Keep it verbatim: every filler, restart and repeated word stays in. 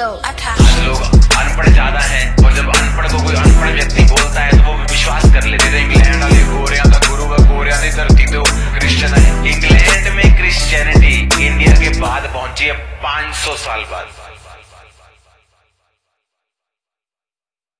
लोग अनपढ़ ज्यादा हैं और जब अनपढ़ को कोई अनपढ़ व्यक्ति बोलता है तो वो विश्वास कर लेते थे इंग्लैंड वाले गोरियां का गुरु का गोरियां की धरती तो क्रिश्चियन है। इंग्लैंड में क्रिश्चियनिटी इंडिया के बाद पहुंची है पाँच सौ साल बाद।